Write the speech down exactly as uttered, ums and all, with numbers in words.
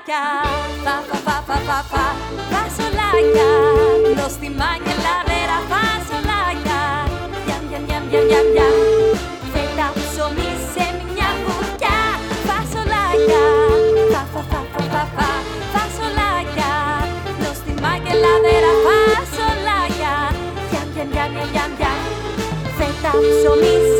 φασολάκια. Φα, φα, φα, φα, φα, φα, φασολάκια. Νόστιμα και λαδέρα φασολάκια. Γιαμ, γιαμ, γιαμ, γιαμ, γιαμ, γιαμ. Φέτα ψωμί σε μια κουκιά. Φασολάκια. Φα, φα, φα, φα, φα, φα, φασολάκια. Νόστιμα και λαδέρα φασολάκια. Γιαμ, γιαμ, γιαμ, γιαμ, γιαμ. Φέτα ψωμί